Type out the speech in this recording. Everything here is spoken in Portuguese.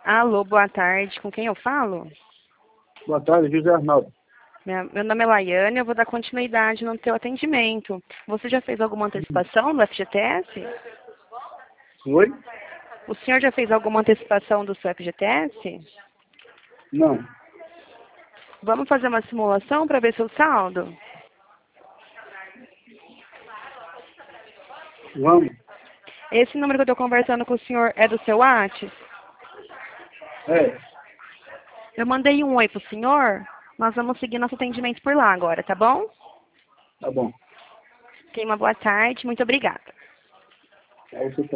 Alô, boa tarde. Com quem eu falo? Boa tarde, José Arnaldo. Meu nome é Laiane, eu vou dar continuidade no teu atendimento. Você já fez alguma antecipação do FGTS? Oi? O senhor já fez alguma antecipação do seu FGTS? Não. Vamos fazer uma simulação para ver seu saldo? Vamos. Esse número que eu estou conversando com o senhor é do seu WhatsApp? É, Eu mandei um oi pro senhor. Nós vamos seguir nosso atendimento por lá agora, tá bom? tá bom. Tenha uma boa tarde. Muito obrigada. Aí você